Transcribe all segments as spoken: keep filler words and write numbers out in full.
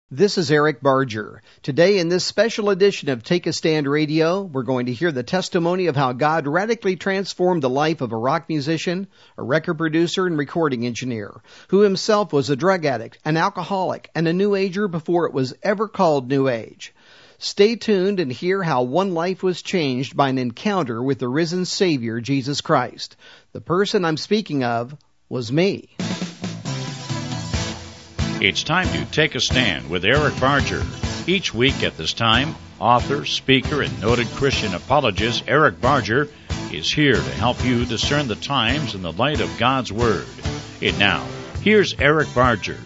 This is Eric Barger. Today in this special edition of Take a Stand Radio, we're going to hear the testimony of how God radically transformed the life of a rock musician, a record producer, and recording engineer, who himself was a drug addict, an alcoholic, and a New Ager before it was ever called New Age. Stay tuned and hear how one life was changed by an encounter with the risen Savior, Jesus Christ. The person I'm speaking of was me. It's time to take a stand with Eric Barger. Each week at this time, author, speaker, and noted Christian apologist Eric Barger is here to help you discern the times in the light of God's Word. And now, here's Eric Barger.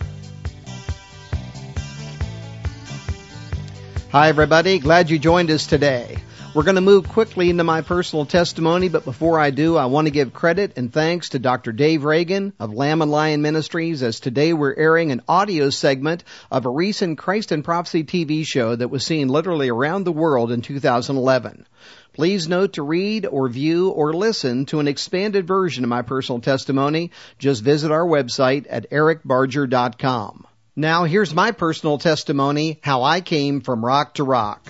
Hi, everybody. Glad you joined us today. We're going to move quickly into my personal testimony, but before I do, I want to give credit and thanks to Doctor Dave Reagan of Lamb and Lion Ministries, as today we're airing an audio segment of a recent Christ and Prophecy T V show that was seen literally around the world in two thousand eleven. Please note to read or view or listen to an expanded version of my personal testimony. Just visit our website at eric barger dot com. Now, here's my personal testimony, how I came from rock to rock.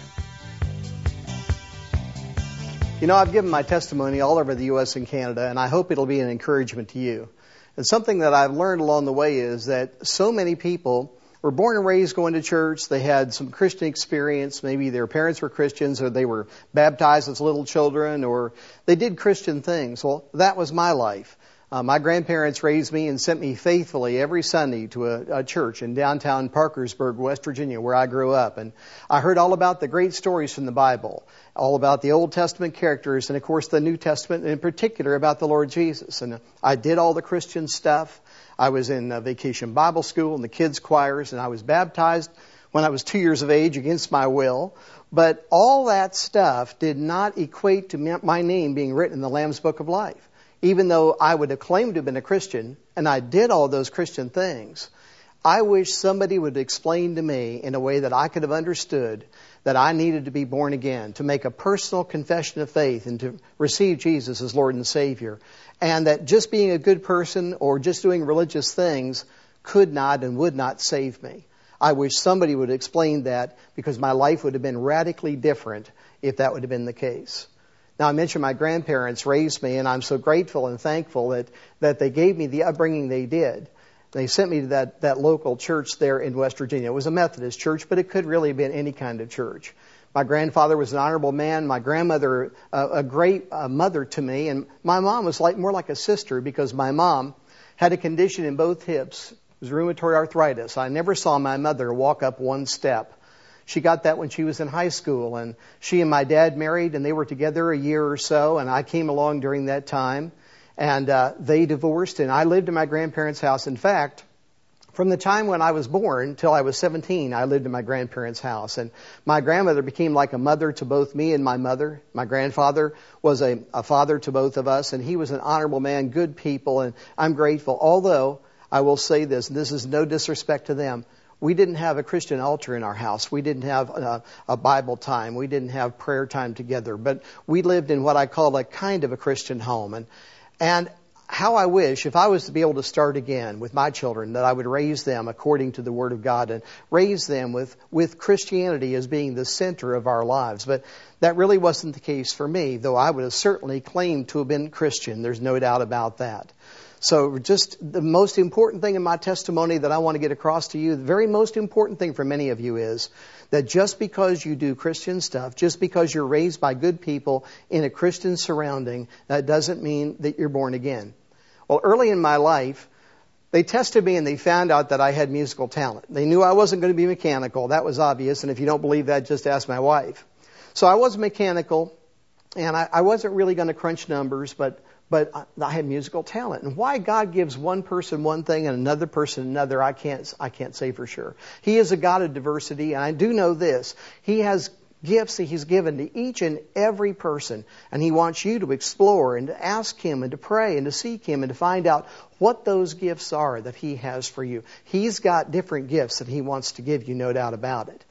You know, I've given my testimony all over the U S and Canada, and I hope it'll be an encouragement to you. And something that I've learned along the way is that so many people were born and raised going to church. They had some Christian experience. Maybe their parents were Christians, or they were baptized as little children, or they did Christian things. Well, that was my life. Uh, my grandparents raised me and sent me faithfully every Sunday to a, a church in downtown Parkersburg, West Virginia, where I grew up. And I heard all about the great stories from the Bible, all about the Old Testament characters, and of course the New Testament, and in particular about the Lord Jesus. And I did all the Christian stuff. I was in uh, Vacation Bible School and the kids' choirs, and I was baptized when I was two years of age against my will. But all that stuff did not equate to my name being written in the Lamb's Book of Life. Even though I would have claimed to have been a Christian, and I did all those Christian things, I wish somebody would explain to me in a way that I could have understood that I needed to be born again, to make a personal confession of faith and to receive Jesus as Lord and Savior. And that just being a good person or just doing religious things could not and would not save me. I wish somebody would explain that, because my life would have been radically different if that would have been the case. Now, I mentioned my grandparents raised me, and I'm so grateful and thankful that, that they gave me the upbringing they did. They sent me to that, that local church there in West Virginia. It was a Methodist church, but it could really have been any kind of church. My grandfather was an honorable man. My grandmother, uh, a great uh, mother to me. And my mom was like more like a sister, because my mom had a condition in both hips. It was rheumatoid arthritis. I never saw my mother walk up one step. She got that when she was in high school, and she and my dad married, and they were together a year or so, and I came along during that time, and uh, they divorced, and I lived in my grandparents' house. In fact, from the time when I was born till I was seventeen, I lived in my grandparents' house, and my grandmother became like a mother to both me and my mother. My grandfather was a, a father to both of us, and he was an honorable man, good people, and I'm grateful. Although, I will say this, and this is no disrespect to them, we didn't have a Christian altar in our house. We didn't have a, a Bible time. We didn't have prayer time together. But we lived in what I call a kind of a Christian home. And, and how I wish, if I was to be able to start again with my children, that I would raise them according to the Word of God and raise them with, with Christianity as being the center of our lives. But that really wasn't the case for me, though I would have certainly claimed to have been Christian. There's no doubt about that. So just the most important thing in my testimony that I want to get across to you, the very most important thing for many of you is that just because you do Christian stuff, just because you're raised by good people in a Christian surrounding, that doesn't mean that you're born again. Well, early in my life, they tested me and they found out that I had musical talent. They knew I wasn't going to be mechanical. That was obvious. And if you don't believe that, just ask my wife. So I was mechanical, and I, I wasn't really going to crunch numbers, but But I had musical talent. And why God gives one person one thing and another person another, I can't, I can't say for sure. He is a God of diversity, and I do know this. He has gifts that He's given to each and every person, and He wants you to explore and to ask Him and to pray and to seek Him and to find out what those gifts are that He has for you. He's got different gifts that He wants to give you, no doubt about it.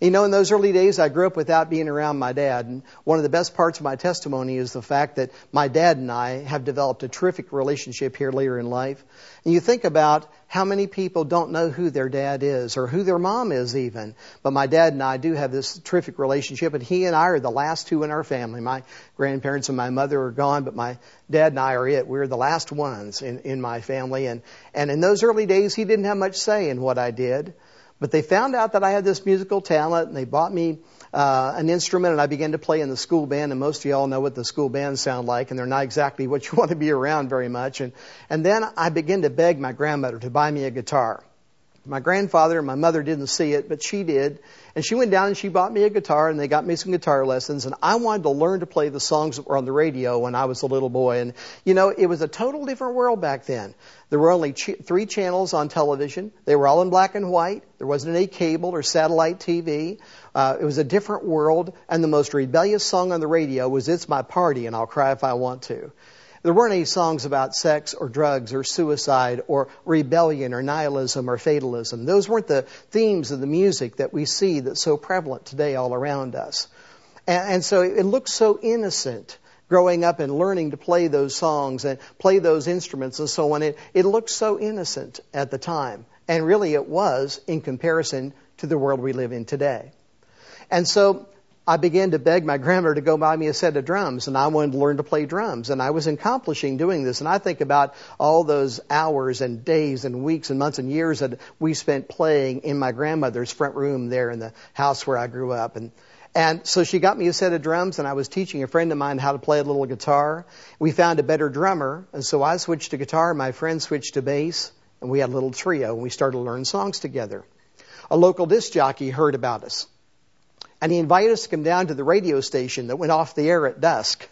You know, in those early days, I grew up without being around my dad. And one of the best parts of my testimony is the fact that my dad and I have developed a terrific relationship here later in life. And you think about how many people don't know who their dad is or who their mom is even. But my dad and I do have this terrific relationship, and he and I are the last two in our family. My grandparents and my mother are gone, but my dad and I are it. We're the last ones in, in my family. And, and in those early days, he didn't have much say in what I did. But they found out that I had this musical talent, and they bought me uh, an instrument, and I began to play in the school band. And most of y'all know what the school bands sound like, and they're not exactly what you want to be around very much. And, and then I began to beg my grandmother to buy me a guitar. My grandfather and my mother didn't see it, but she did. And she went down and she bought me a guitar, and they got me some guitar lessons. And I wanted to learn to play the songs that were on the radio when I was a little boy. And, you know, it was a total different world back then. There were only ch- three channels on television. They were all in black and white. There wasn't any cable or satellite T V. Uh, it was a different world. And the most rebellious song on the radio was "It's My Party and I'll Cry If I Want To." There weren't any songs about sex or drugs or suicide or rebellion or nihilism or fatalism. Those weren't the themes of the music that we see that's so prevalent today all around us. And, and so it looked so innocent growing up and learning to play those songs and play those instruments and so on. It, it looked so innocent at the time. And really it was in comparison to the world we live in today. And so I began to beg my grandmother to go buy me a set of drums, and I wanted to learn to play drums. And I was accomplishing doing this. And I think about all those hours and days and weeks and months and years that we spent playing in my grandmother's front room there in the house where I grew up. And and so she got me a set of drums, and I was teaching a friend of mine how to play a little guitar. We found a better drummer, and so I switched to guitar. My friend switched to bass, and we had a little trio, and we started to learn songs together. A local disc jockey heard about us. And he invited us to come down to the radio station that went off the air at dusk.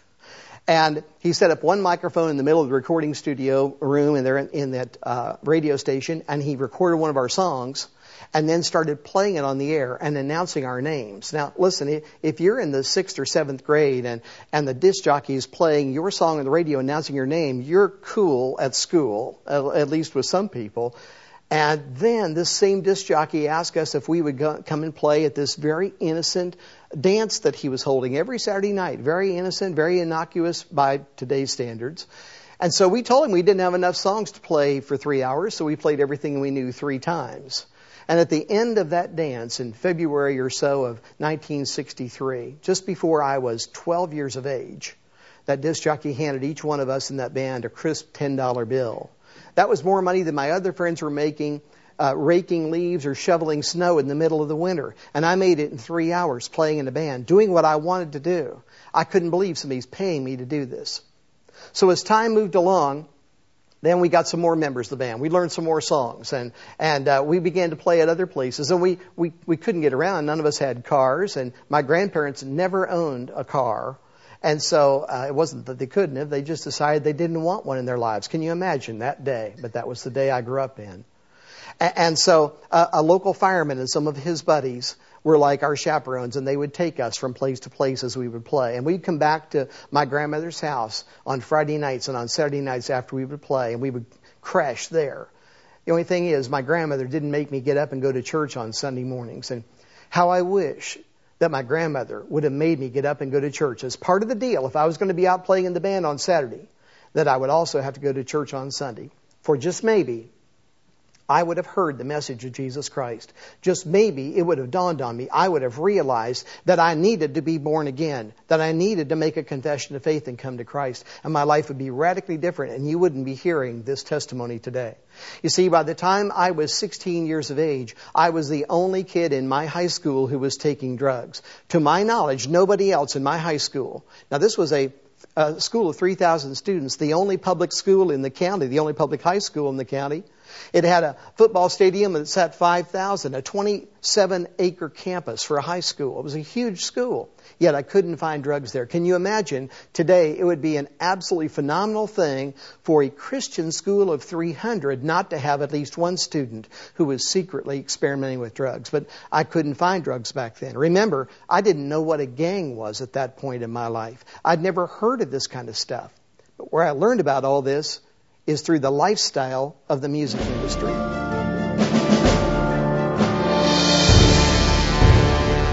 And he set up one microphone in the middle of the recording studio room in there in that uh, radio station, and he recorded one of our songs and then started playing it on the air and announcing our names. Now, listen, if you're in the sixth or seventh grade and, and the disc jockey is playing your song on the radio announcing your name, you're cool at school, at least with some people. And then this same disc jockey asked us if we would go, come and play at this very innocent dance that he was holding every Saturday night. Very innocent, very innocuous by today's standards. And so we told him we didn't have enough songs to play for three hours, so we played everything we knew three times. And at the end of that dance, in February or so of nineteen sixty-three, just before I was twelve years of age, that disc jockey handed each one of us in that band a crisp ten dollar bill. That was more money than my other friends were making, uh, raking leaves or shoveling snow in the middle of the winter. And I made it in three hours playing in a band, doing what I wanted to do. I couldn't believe somebody's paying me to do this. So as time moved along, then we got some more members of the band. We learned some more songs, and and uh, we began to play at other places. And we, we, we couldn't get around. None of us had cars, and my grandparents never owned a car. And so uh, it wasn't that they couldn't have. They just decided they didn't want one in their lives. Can you imagine that day? But that was the day I grew up in. And, and so uh, a local fireman and some of his buddies were like our chaperones, and they would take us from place to place as we would play. And we'd come back to my grandmother's house on Friday nights and on Saturday nights after we would play, and we would crash there. The only thing is, my grandmother didn't make me get up and go to church on Sunday mornings. And how I wish that my grandmother would have made me get up and go to church. As part of the deal, if I was going to be out playing in the band on Saturday, that I would also have to go to church on Sunday. For just maybe, I would have heard the message of Jesus Christ. Just maybe it would have dawned on me. I would have realized that I needed to be born again, that I needed to make a confession of faith and come to Christ. And my life would be radically different, and you wouldn't be hearing this testimony today. You see, by the time I was sixteen years of age, I was the only kid in my high school who was taking drugs. To my knowledge, nobody else in my high school. Now, this was a a school of three thousand students, the only public school in the county, the only public high school in the county. It had a football stadium that sat five thousand, a twenty-seven acre campus for a high school. It was a huge school, yet I couldn't find drugs there. Can you imagine today it would be an absolutely phenomenal thing for a Christian school of three hundred not to have at least one student who was secretly experimenting with drugs. But I couldn't find drugs back then. Remember, I didn't know what a gang was at that point in my life. I'd never heard of this kind of stuff. But where I learned about all this is through the lifestyle of the music industry.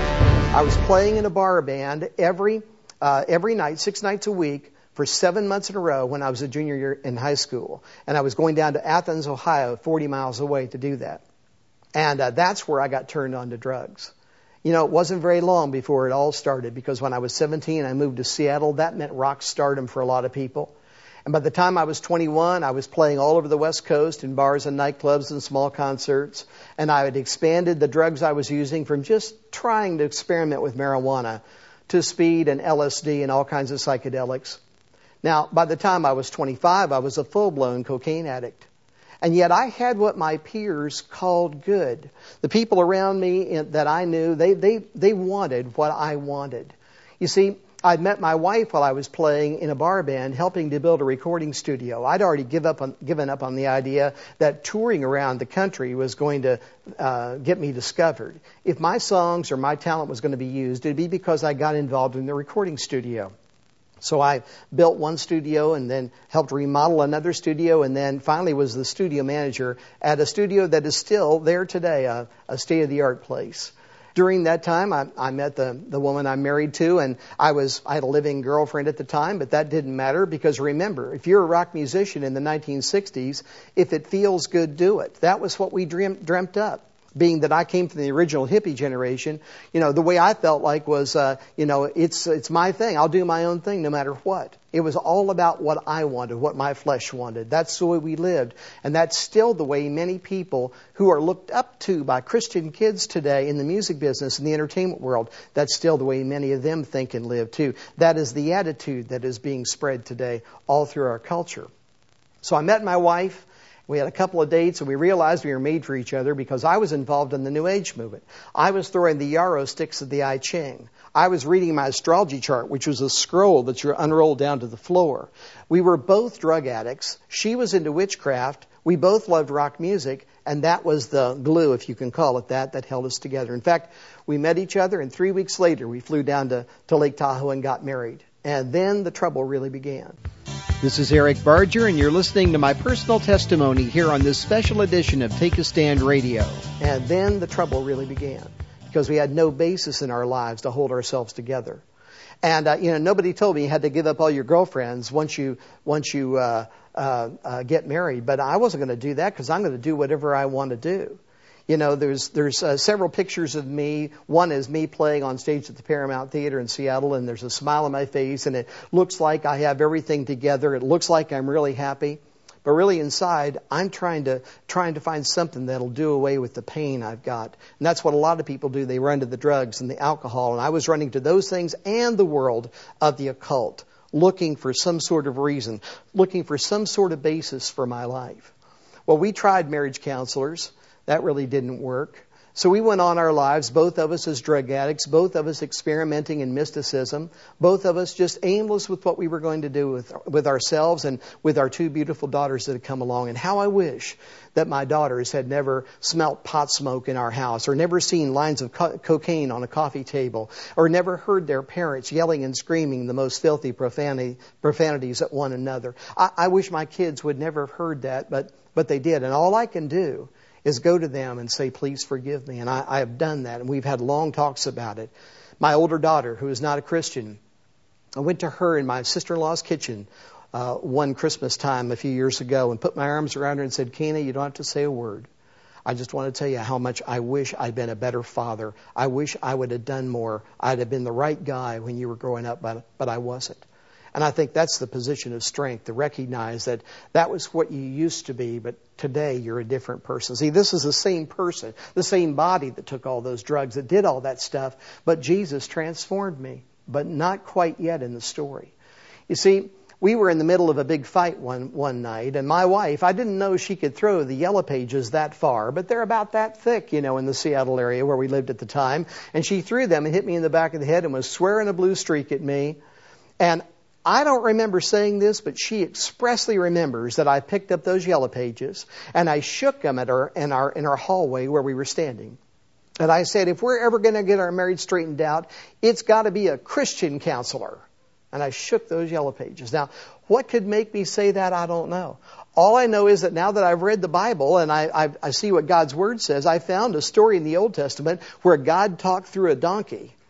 I was playing in a bar band every uh, every night, six nights a week, for seven months in a row when I was a junior year in high school. And I was going down to Athens, Ohio, forty miles away to do that. And uh, that's where I got turned on to drugs. You know, it wasn't very long before it all started, because when I was seventeen, I moved to Seattle. That meant rock stardom for a lot of people. And by the time I was twenty-one, I was playing all over the West Coast in bars and nightclubs and small concerts. And I had expanded the drugs I was using from just trying to experiment with marijuana to speed and L S D and all kinds of psychedelics. Now, by the time I was twenty-five, I was a full-blown cocaine addict. And yet I had what my peers called good. The people around me that I knew, they, they, they wanted what I wanted. You see, I'd met my wife while I was playing in a bar band, helping to build a recording studio. I'd already give up on, given up on the idea that touring around the country was going to uh, get me discovered. If my songs or my talent was going to be used, it'd be because I got involved in the recording studio. So I built one studio and then helped remodel another studio, and then finally was the studio manager at a studio that is still there today, a, a state-of-the-art place. During that time, I, I met the, the woman I'm married to, and I was I had a living girlfriend at the time, but that didn't matter, because remember, if you're a rock musician in the nineteen sixties, if it feels good, do it. That was what we dreamt, dreamt up. Being that I came from the original hippie generation, you know, the way I felt like was, uh, you know, it's it's my thing. I'll do my own thing no matter what. It was all about what I wanted, what my flesh wanted. That's the way we lived. And that's still the way many people who are looked up to by Christian kids today in the music business, in the entertainment world, that's still the way many of them think and live too. That is the attitude that is being spread today all through our culture. So I met my wife. We had a couple of dates, and we realized we were made for each other, because I was involved in the New Age movement. I was throwing the yarrow sticks of the I Ching. I was reading my astrology chart, which was a scroll that you unroll down to the floor. We were both drug addicts. She was into witchcraft. We both loved rock music, and that was the glue, if you can call it that, that held us together. In fact, we met each other, and three weeks later, we flew down to, to Lake Tahoe and got married. And then the trouble really began. This is Eric Barger, and you're listening to my personal testimony here on this special edition of Take a Stand Radio. And then the trouble really began, because we had no basis in our lives to hold ourselves together. And, uh, you know, nobody told me you had to give up all your girlfriends once you once you uh, uh, uh, get married. But I wasn't going to do that, because I'm going to do whatever I want to do. You know, there's there's uh, several pictures of me. One is me playing on stage at the Paramount Theater in Seattle, and there's a smile on my face, and it looks like I have everything together. It looks like I'm really happy. But really inside, I'm trying to trying to find something that'll do away with the pain I've got. And that's what a lot of people do. They run to the drugs and the alcohol. And I was running to those things and the world of the occult, looking for some sort of reason, looking for some sort of basis for my life. Well, we tried marriage counselors. That really didn't work. So we went on our lives, both of us as drug addicts, both of us experimenting in mysticism, both of us just aimless with what we were going to do with, with ourselves and with our two beautiful daughters that had come along. And how I wish that my daughters had never smelt pot smoke in our house, or never seen lines of co- cocaine on a coffee table, or never heard their parents yelling and screaming the most filthy profanity, profanities at one another. I, I wish my kids would never have heard that, but, but they did. And all I can do is go to them and say, please forgive me. And I, I have done that, and we've had long talks about it. My older daughter, who is not a Christian, I went to her in my sister-in-law's kitchen uh, one Christmas time a few years ago and put my arms around her and said, Kena, you don't have to say a word. I just want to tell you how much I wish I'd been a better father. I wish I would have done more. I'd have been the right guy when you were growing up, but, but I wasn't. And I think that's the position of strength, to recognize that that was what you used to be, but today you're a different person. See, this is the same person, the same body that took all those drugs, that did all that stuff, but Jesus transformed me, but not quite yet in the story. You see, we were in the middle of a big fight one, one night, and my wife, I didn't know she could throw the yellow pages that far, but they're about that thick, you know, in the Seattle area where we lived at the time, and she threw them and hit me in the back of the head and was swearing a blue streak at me. And I don't remember saying this, but she expressly remembers that I picked up those yellow pages and I shook them at her in our in our hallway where we were standing. And I said, if we're ever going to get our marriage straightened out, it's got to be a Christian counselor. And I shook those yellow pages. Now, what could make me say that? I don't know. All I know is that now that I've read the Bible and I, I, I see what God's Word says, I found a story in the Old Testament where God talked through a donkey.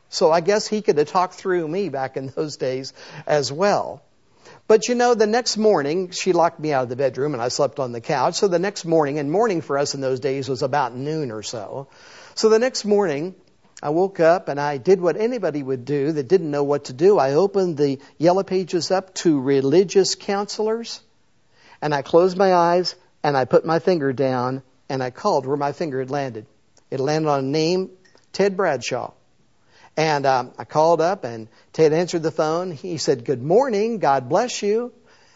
So I guess he could have talked through me back in those days as well. But you know, the next morning, she locked me out of the bedroom and I slept on the couch. So the next morning, and morning for us in those days was about noon or so. So the next morning, I woke up and I did what anybody would do that didn't know what to do. I opened the Yellow Pages up to religious counselors and I closed my eyes and I put my finger down and I called where my finger had landed. It landed on a name, Ted Bradshaw. And um, I called up and Ted answered the phone. He said, "Good morning, God bless you."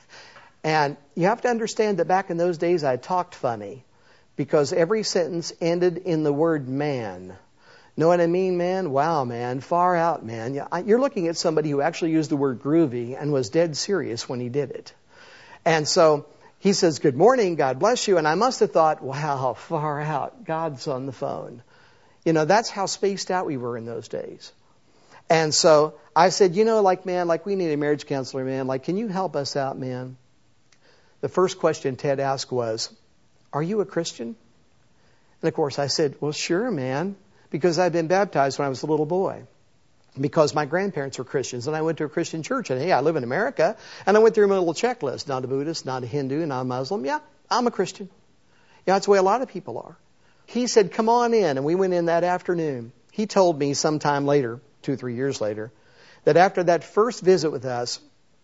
And you have to understand that back in those days I talked funny because every sentence ended in the word man. Know what I mean, man? Wow, man. Far out, man. You're looking at somebody who actually used the word groovy and was dead serious when he did it. And so he says, "Good morning, God bless you." And I must have thought, wow, far out. God's on the phone. You know, that's how spaced out we were in those days. And so I said, you know, like, man, like we need a marriage counselor, man. Like, can you help us out, man? The first question Ted asked was, "Are you a Christian?" And of course I said, "Well, sure, man. Because I'd been baptized when I was a little boy. Because my grandparents were Christians. And I went to a Christian church. And hey, I live in America. And I went through a little checklist. Not a Buddhist, not a Hindu, not a Muslim. Yeah, I'm a Christian. Yeah, that's the way a lot of people are. He said, "Come on in." And we went in that afternoon. He told me sometime later, two or three years later, that after that first visit with us,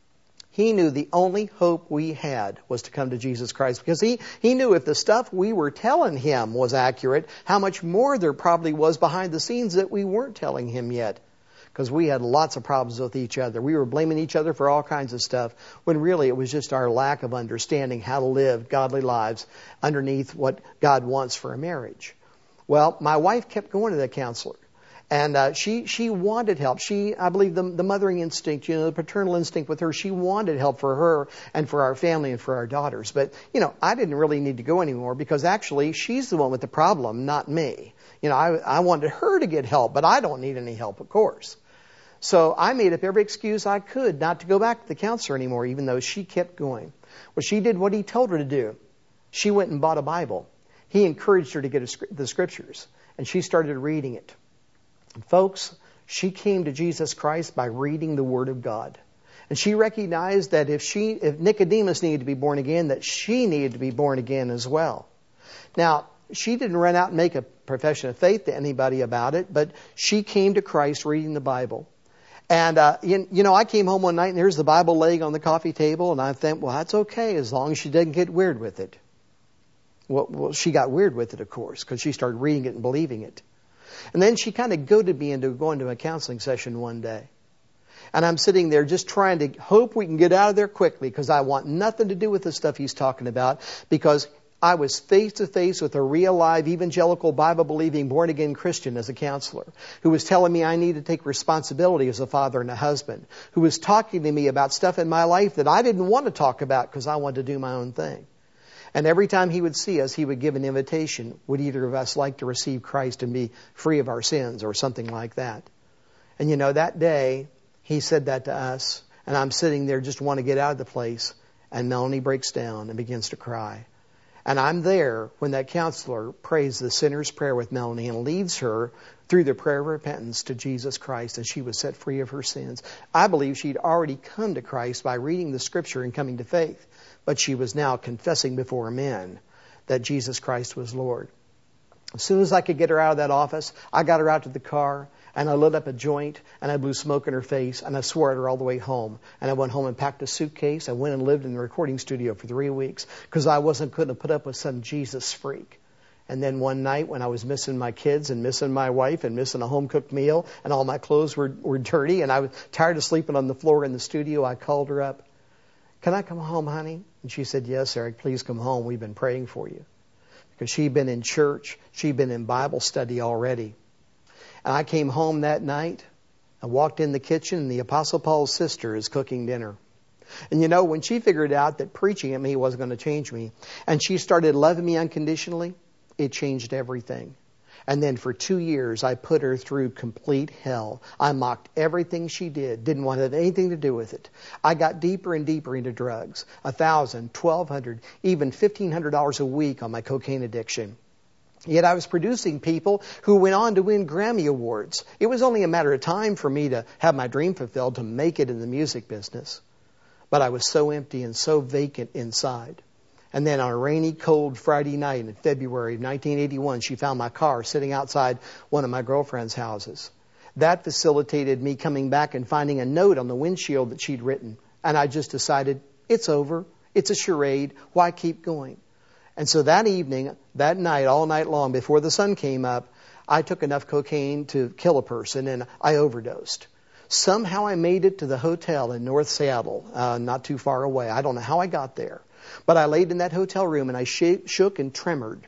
he knew the only hope we had was to come to Jesus Christ. Because he, he knew if the stuff we were telling him was accurate, how much more there probably was behind the scenes that we weren't telling him yet. Because we had lots of problems with each other. We were blaming each other for all kinds of stuff, when really it was just our lack of understanding how to live godly lives underneath what God wants for a marriage. Well, my wife kept going to the counselor. And uh, she she wanted help. She, I believe, the, the mothering instinct, you know, the paternal instinct with her, she wanted help for her and for our family and for our daughters. But, you know, I didn't really need to go anymore because actually she's the one with the problem, not me. You know, I, I wanted her to get help, but I don't need any help, of course. So I made up every excuse I could not to go back to the counselor anymore, even though she kept going. Well, she did what he told her to do. She went and bought a Bible. He encouraged her to get a, the scriptures, and she started reading it. And folks, she came to Jesus Christ by reading the Word of God. And she recognized that if she, if Nicodemus needed to be born again, that she needed to be born again as well. Now, she didn't run out and make a profession of faith to anybody about it, but she came to Christ reading the Bible. And, uh, you, you know, I came home one night and there's the Bible laying on the coffee table, and I thought, well, that's okay as long as she doesn't get weird with it. Well, well she got weird with it, of course, because she started reading it and believing it. And then she kind of goaded me into going to a counseling session one day. And I'm sitting there just trying to hope we can get out of there quickly because I want nothing to do with the stuff he's talking about, because I was face to face with a real live evangelical Bible-believing born-again Christian as a counselor who was telling me I need to take responsibility as a father and a husband, who was talking to me about stuff in my life that I didn't want to talk about because I wanted to do my own thing. And every time he would see us, he would give an invitation. Would either of us like to receive Christ and be free of our sins or something like that? And you know, that day, he said that to us. And I'm sitting there just want to get out of the place. And Melanie breaks down and begins to cry. And I'm there when that counselor prays the sinner's prayer with Melanie and leads her through the prayer of repentance to Jesus Christ, and she was set free of her sins. I believe she'd already come to Christ by reading the Scripture and coming to faith, but she was now confessing before men that Jesus Christ was Lord. As soon as I could get her out of that office, I got her out to the car, and I lit up a joint, and I blew smoke in her face, and I swore at her all the way home. And I went home and packed a suitcase. I went and lived in the recording studio for three weeks because I wasn't couldn't put up with some Jesus freak. And then one night when I was missing my kids and missing my wife and missing a home-cooked meal and all my clothes were, were dirty and I was tired of sleeping on the floor in the studio, I called her up. "Can I come home, honey?" And she said, "Yes, Eric, please come home. We've been praying for you." Because she'd been in church. She'd been in Bible study already. And I came home that night. I walked in the kitchen and the Apostle Paul's sister is cooking dinner. And you know, when she figured out that preaching at me wasn't going to change me, and she started loving me unconditionally, it changed everything. And then for two years, I put her through complete hell. I mocked everything she did, didn't want to have anything to do with it. I got deeper and deeper into drugs, a thousand, twelve hundred, even fifteen hundred dollars a week on my cocaine addiction. Yet I was producing people who went on to win Grammy Awards. It was only a matter of time for me to have my dream fulfilled, to make it in the music business. But I was so empty and so vacant inside. And then on a rainy, cold Friday night in February of nineteen eighty-one, she found my car sitting outside one of my girlfriend's houses. That facilitated me coming back and finding a note on the windshield that she'd written. And I just decided, it's over. It's a charade. Why keep going? And so that evening, that night, all night long, before the sun came up, I took enough cocaine to kill a person, and I overdosed. Somehow I made it to the hotel in North Seattle, uh, not too far away. I don't know how I got there. But I laid in that hotel room, and I sh- shook and tremored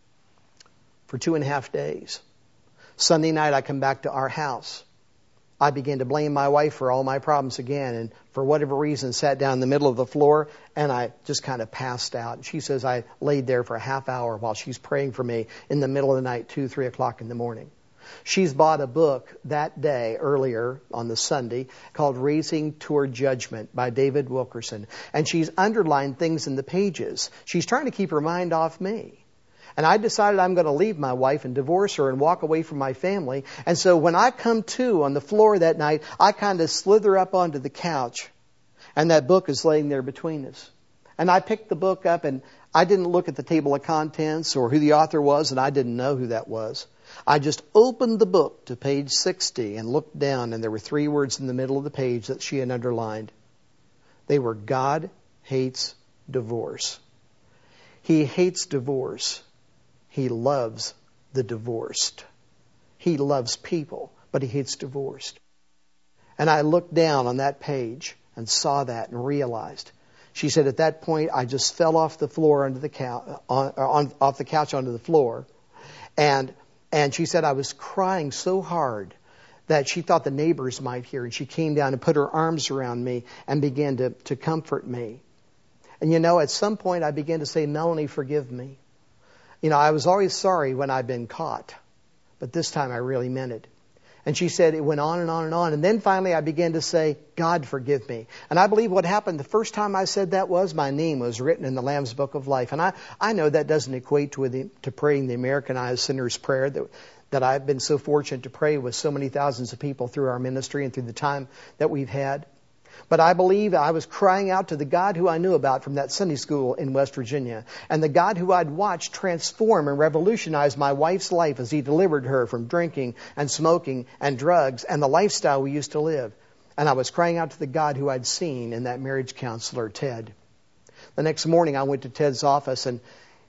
for two and a half days. Sunday night, I come back to our house. I began to blame my wife for all my problems again, and for whatever reason sat down in the middle of the floor, and I just kind of passed out. She says I laid there for a half hour while she's praying for me in the middle of the night, two, three o'clock in the morning. She's bought a book that day, earlier on the Sunday, called Racing Toward Judgment by David Wilkerson. And she's underlined things in the pages. She's trying to keep her mind off me. And I decided I'm going to leave my wife and divorce her and walk away from my family. And so when I come to on the floor that night, I kind of slither up onto the couch. And that book is laying there between us. And I picked the book up, and I didn't look at the table of contents or who the author was, and I didn't know who that was. I just opened the book to page sixty and looked down, and there were three words in the middle of the page that she had underlined. They were, God hates divorce. He hates divorce. He loves the divorced. He loves people, but he hates divorced. And I looked down on that page and saw that and realized. She said, at that point, I just fell off the floor onto the couch, on, on, off the couch onto the floor, and and she said I was crying so hard that she thought the neighbors might hear, and she came down and put her arms around me and began to to comfort me. And you know, at some point, I began to say, Melanie, forgive me. You know, I was always sorry when I'd been caught, but this time I really meant it. And she said it went on and on and on. And then finally I began to say, God, forgive me. And I believe what happened the first time I said that was my name was written in the Lamb's Book of Life. And I, I know that doesn't equate to, the, to praying the Americanized sinner's prayer that, that I've been so fortunate to pray with so many thousands of people through our ministry and through the time that we've had. But I believe I was crying out to the God who I knew about from that Sunday school in West Virginia, and the God who I'd watched transform and revolutionize my wife's life as he delivered her from drinking and smoking and drugs and the lifestyle we used to live. And I was crying out to the God who I'd seen in that marriage counselor, Ted. The next morning I went to Ted's office, and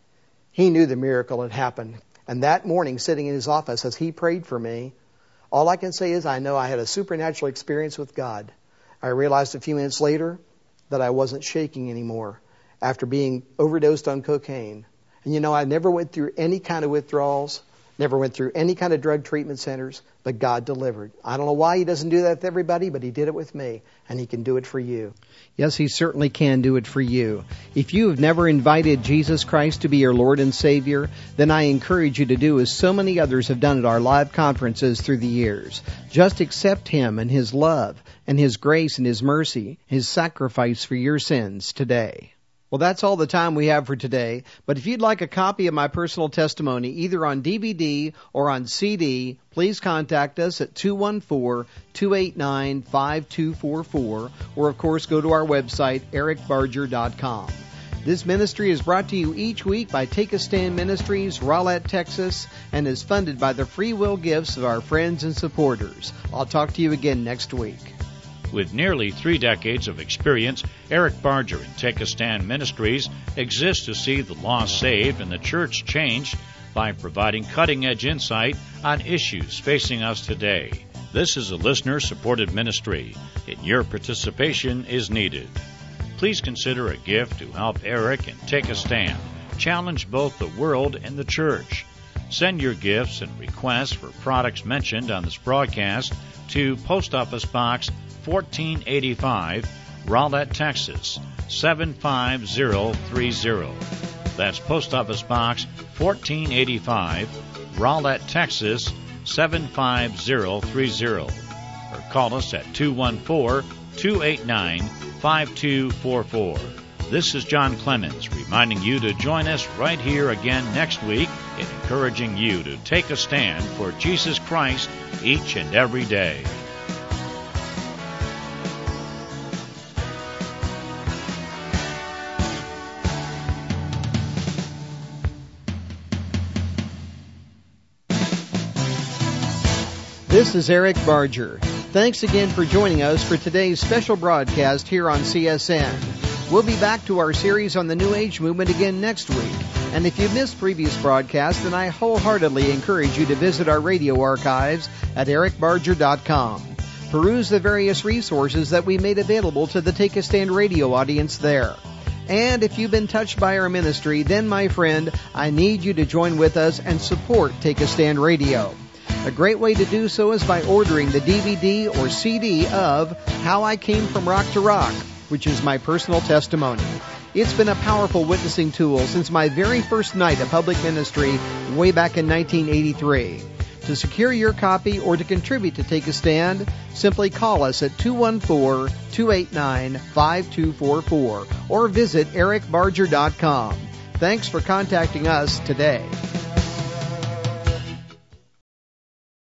he knew the miracle had happened. And that morning, sitting in his office as he prayed for me, all I can say is I know I had a supernatural experience with God. I realized a few minutes later that I wasn't shaking anymore after being overdosed on cocaine. And you know, I never went through any kind of withdrawals, never went through any kind of drug treatment centers, but God delivered. I don't know why he doesn't do that with everybody, but he did it with me, and he can do it for you. Yes, he certainly can do it for you. If you have never invited Jesus Christ to be your Lord and Savior, then I encourage you to do as so many others have done at our live conferences through the years. Just accept him and his love and his grace and his mercy, his sacrifice for your sins today. Well, that's all the time we have for today. But if you'd like a copy of my personal testimony, either on D V D or on C D, please contact us at two one four, two eight nine, five two four four, or of course go to our website, eric barger dot com. This ministry is brought to you each week by Take a Stand Ministries, Rowlett, Texas, and is funded by the free will gifts of our friends and supporters. I'll talk to you again next week. With nearly three decades of experience, Eric Barger and Take a Stand Ministries exists to see the lost saved and the church changed by providing cutting-edge insight on issues facing us today. This is a listener-supported ministry, and your participation is needed. Please consider a gift to help Eric and Take a Stand challenge both the world and the church. Send your gifts and requests for products mentioned on this broadcast to Post Office Box fourteen eighty-five, Rowlett, Texas, seven five zero three zero. That's Post Office Box fourteen eighty-five, Rowlett, Texas, seven five zero three zero. Or call us at two one four, two eight nine, five two four four. This is John Clemens reminding you to join us right here again next week and encouraging you to take a stand for Jesus Christ each and every day. This is Eric Barger. Thanks again for joining us for today's special broadcast here on C S N. We'll be back to our series on the New Age movement again next week. And if you missed previous broadcasts, then I wholeheartedly encourage you to visit our radio archives at eric barger dot com. Peruse the various resources that we made available to the Take a Stand radio audience there. And if you've been touched by our ministry, then, my friend, I need you to join with us and support Take a Stand Radio. A great way to do so is by ordering the D V D or C D of How I Came From Rock to Rock, which is my personal testimony. It's been a powerful witnessing tool since my very first night of public ministry way back in nineteen eighty-three. To secure your copy or to contribute to Take a Stand, simply call us at two one four, two eight nine, five two four four or visit eric barger dot com. Thanks for contacting us today.